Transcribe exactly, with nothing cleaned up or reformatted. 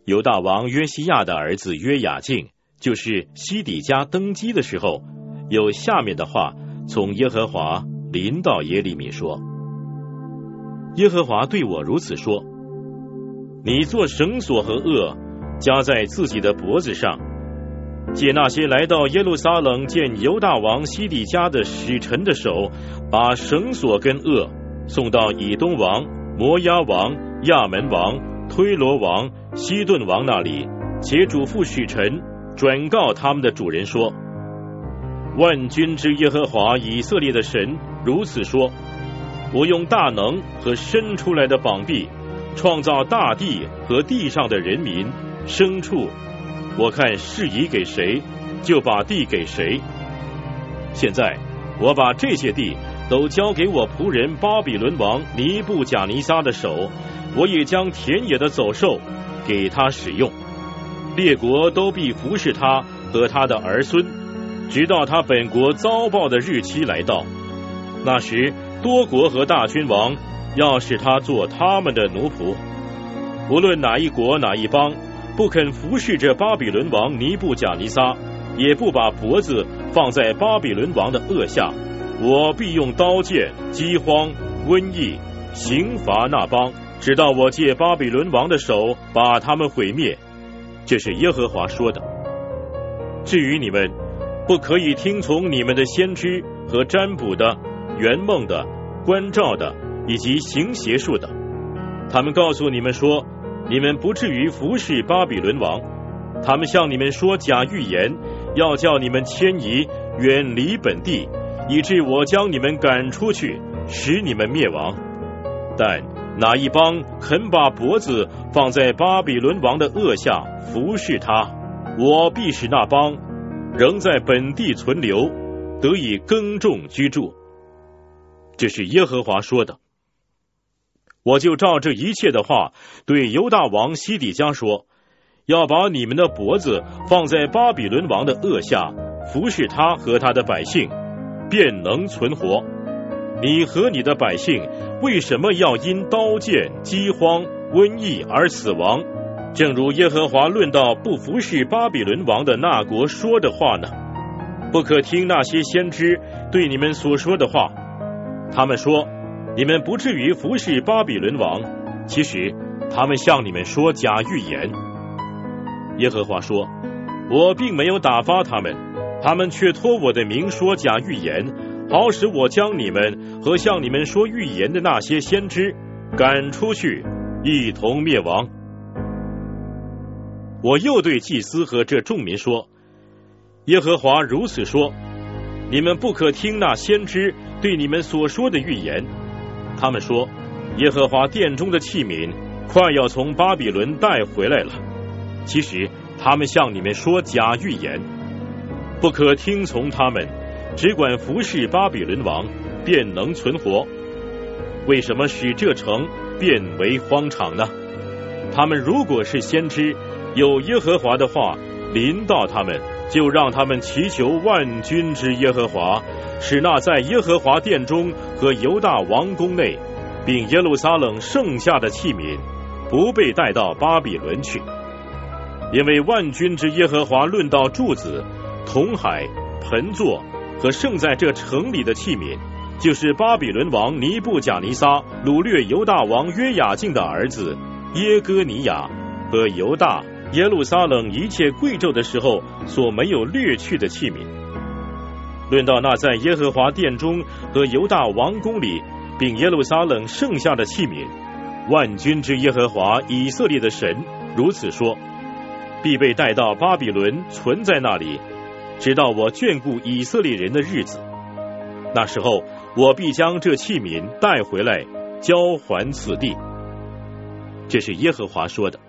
犹大王约西亚的儿子约雅敬，就是西底家登基的时候，有下面的话从耶和华临到耶利米说：耶和华对我如此说，你做绳索和轭，加在自己的脖子上，借那些来到耶路撒冷见犹大王西底家的使臣的手，把绳索跟轭送到以东王、摩押王、亚门王、推罗王、西顿王那里，且嘱咐使臣转告他们的主人说：万军之耶和华以色列的神如此说，我用大能和伸出来的膀臂创造大地和地上的人民牲畜，我看适宜给谁就把地给谁。现在我把这些地都交给我仆人巴比伦王尼布甲尼撒的手，我也将田野的走兽给他使用，列国都必服侍他和他的儿孙，直到他本国遭报的日期来到。那时多国和大君王要使他做他们的奴仆，无论哪一国哪一邦不肯服侍着巴比伦王尼布甲尼撒，也不把脖子放在巴比伦王的轭下，我必用刀剑、饥荒、瘟疫刑罚那邦，直到我借巴比伦王的手把他们毁灭。这是耶和华说的。至于你们，不可以听从你们的先知和占卜的、圆梦的、观兆的以及行邪术的，他们告诉你们说，你们不至于服侍巴比伦王。他们向你们说假预言，要叫你们迁移远离本地，以致我将你们赶出去，使你们灭亡。但哪一邦肯把脖子放在巴比伦王的轭下服侍他，我必使那邦仍在本地存留，得以耕种居住。这是耶和华说的。我就照这一切的话对犹大王西底家说，要把你们的脖子放在巴比伦王的轭下，服侍他和他的百姓，便能存活。你和你的百姓为什么要因刀剑、饥荒、瘟疫而死亡？正如耶和华论到不服侍巴比伦王的那国说的话呢？不可听那些先知对你们所说的话，他们说你们不至于服侍巴比伦王，其实他们向你们说假预言。耶和华说，我并没有打发他们，他们却托我的名说假预言，好使我将你们和向你们说预言的那些先知赶出去，一同灭亡。我又对祭司和这众民说，耶和华如此说，你们不可听那先知对你们所说的预言。他们说，耶和华殿中的器皿快要从巴比伦带回来了，其实他们向你们说假预言。不可听从他们，只管服侍巴比伦王，便能存活。为什么使这城变为荒场呢？他们如果是先知，有耶和华的话临到他们，就让他们祈求万军之耶和华，使那在耶和华殿中和犹大王宫内，并耶路撒冷剩下的器皿，不被带到巴比伦去。因为万军之耶和华论到柱子、铜海、盆座和剩在这城里的器皿，就是巴比伦王尼布甲尼撒掳掠犹大王约雅敬的儿子耶哥尼雅和犹大耶路撒冷一切贵胄的时候所没有掠去的器皿。论到那在耶和华殿中和犹大王宫里并耶路撒冷剩下的器皿，万军之耶和华以色列的神如此说，必被带到巴比伦，存在那里，直到我眷顾以色列人的日子。那时候我必将这器皿带回来，交还此地。这是耶和华说的。